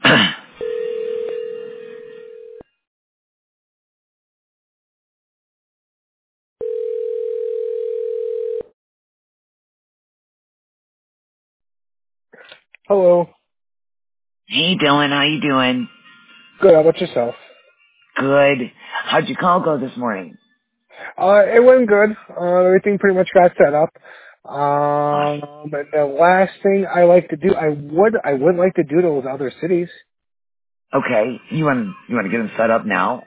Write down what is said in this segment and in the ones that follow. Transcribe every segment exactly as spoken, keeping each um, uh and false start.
Hello. Hey Dylan, how you doing? Good. How about yourself? Good. How'd your call go this morning? Uh, it went good. Uh, everything pretty much got set up. Awesome. Um, and the last thing I like to do, I would, I would like to do those other cities. Okay, you want you want to get them set up now?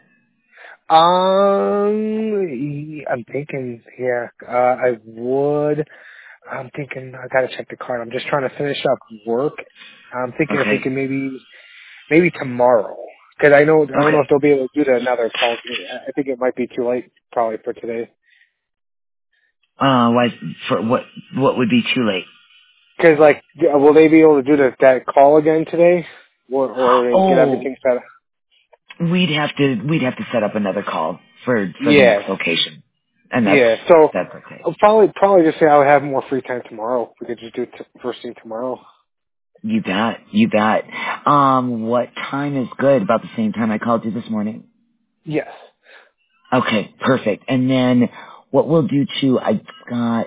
Um, I'm thinking, yeah, uh, I would. I'm thinking, I gotta check the card. I'm just trying to finish up work. I'm thinking if we Okay. can maybe, maybe tomorrow. Cause I know, I don't know Okay. if they'll be able to do the another call. I think it might be too late probably for today. Uh, why? For what? What would be too late? Because, like, yeah, will they be able to do that, that call again today? Or, or they get Oh, everything set up? we'd have to we'd have to set up another call for for the Yeah. next location, and that's Yeah. So, that's okay. I'll probably, probably just say I would have more free time tomorrow. We could just do it t- first thing tomorrow. You bet. You bet. Um, what time is good? About the same time I called you this morning. Yes. Okay, perfect. And then what we'll do too, I got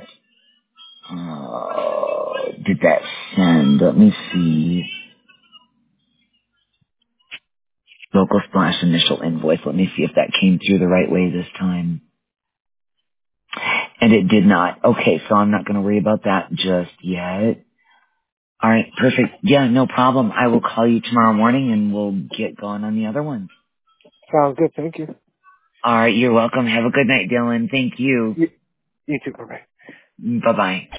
Uh, did that send? Let me see. Local splash initial invoice. Let me see if that came through the right way this time. And it did not. Okay, so I'm not going to worry about that just yet. All right, perfect. Yeah, no problem. I will call you tomorrow morning and we'll get going on the other ones. Sounds good. Thank you. All right, you're welcome. Have a good night, Dylan. Thank you. You, you too. Bye-bye. Bye-bye.